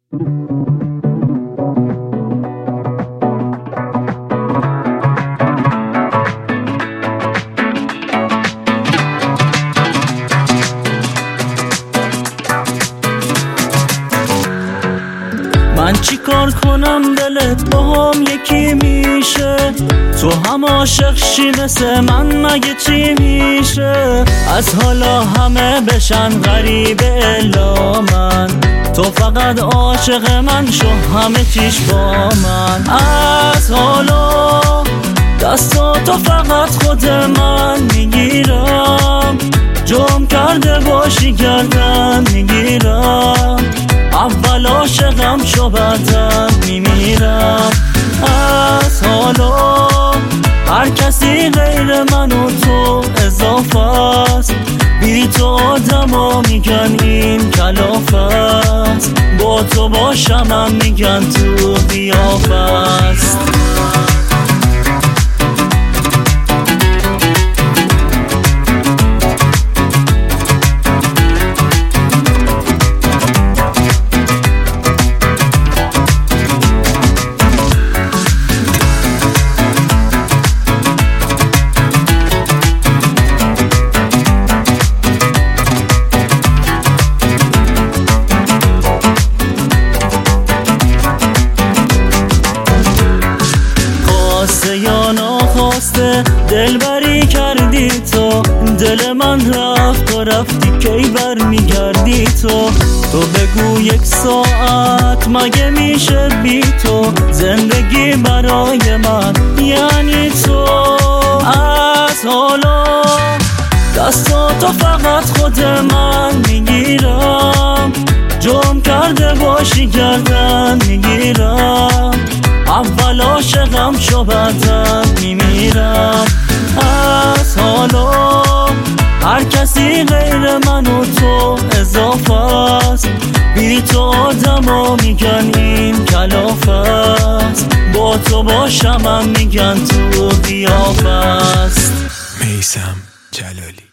من چی کار کنم دلت با هم یکی میشه؟ تو هم عاشق شی مثل من مگه چی میشه؟ از حالا همه بشن غریبه الا من، تو فقط عاشق من شو همه چیش با من. از حالا دستاتو فقط خود من میگیرم، جام کرده باشی گردن میگیرم. اول عاشقم شو بعدم میمیرم. از حالا هر کسی غیر من و تو اضافه است، بی تو آدما میگن این کلافه است، با تو باشم هم میگن تو قیافه است. یا ناخواسته دلبری کردی تو، دل من رفت و رفتی کی بر میگردی تو. تو بگو یک ساعت مگه میشه بی تو، زندگی برای من یعنی تو. از حالا دستاتو فقط خود من میگیرم، جام کرده باشی گردن میگیرم. اول عاشقم شو بعدم میمیرم. از حالا هر کسی غیر من و تو اضافه است، بی تو آدما میگن این کلافه است، با تو باشم هم میگن تو قیافه است. میثم جلالی.